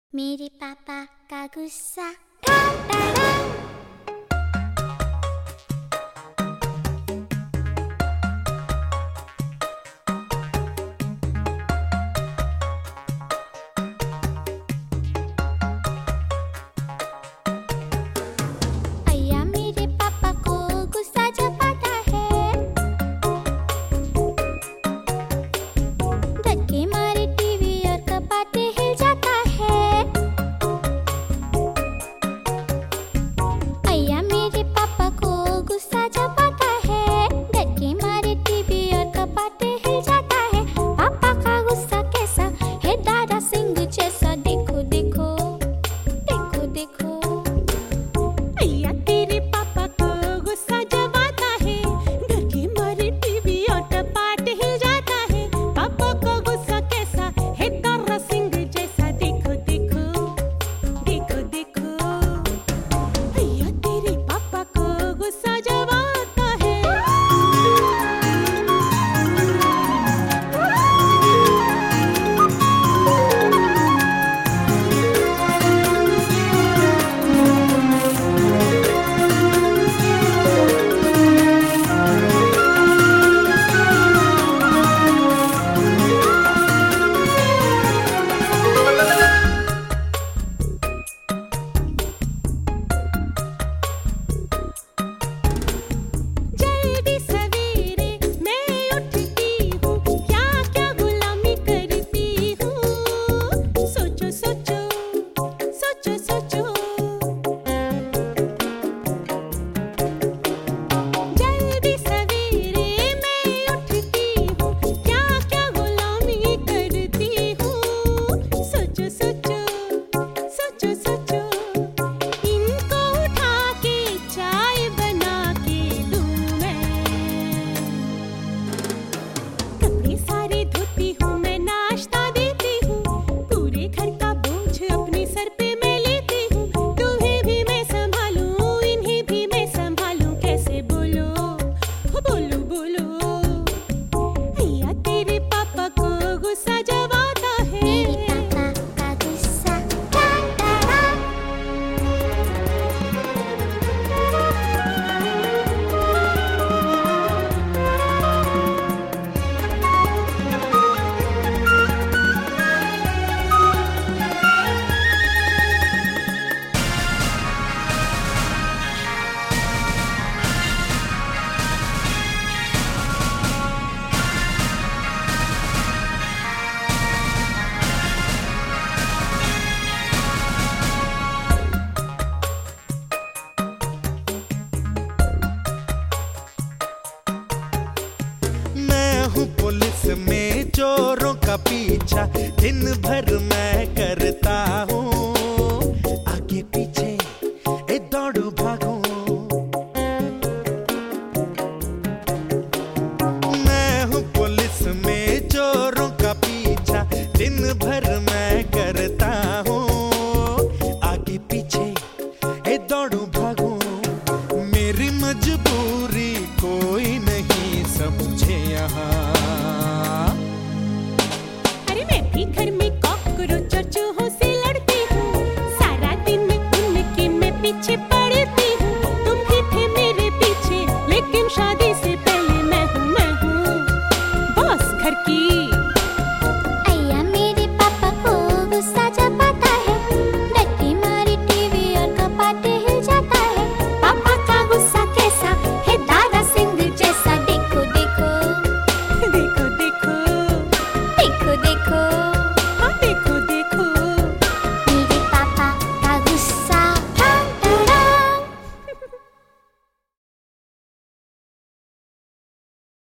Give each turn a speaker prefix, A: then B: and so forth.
A: मेरे पापा का गुस्सा। भैया मेरे पापा को गुस्सा जब आता है, धक्के मारे टीवी और कपाटे हिल जाता है। भैया मेरे पापा को गुस्सा जब आता है, धक्के मारे टीवी और कपाटे हिल जाता है। पापा का गुस्सा कैसा है, दादा सिंह जैसा। देखो देखो देखो देखो।
B: भैया तेरे पापा को गुस्सा जब आता है, घर के मारे टीवी और कपाट हिल जाता है। पापा का गुस्सा कैसा है, दारा सिंह जैसा। देखो देखो देखो देखो। भैया तेरे पापा को गुस्सा जब आता है। जल्दी सवेरे मैं उठती हूँ, क्या क्या गुलामी करती हूँ। सोचो सोचो सोचो सोचो। जल्दी सवेरे मैं उठती हूँ, क्या क्या गुलामी करती हूँ। सोचो सोचो सोचो सोचो। इनको उठा के चाय बना के दूँ मैं, कपड़े सारे धोती हूँ मैं, नाश्ता देती हूँ। पूरे घर का बोझ अपने सर पे मैं लेती हूँ। तुम्हें भी मैं संभालूं, इन्हें भी मैं संभालूं। कैसे बोलो बोलो बोलो। भैया तेरे पापा को गुस्सा जब आता है।
A: मेरे पापा का गुस्सा।
C: मैं हूँ पुलिस में चोरों का पीछा, दिन भर मैं कर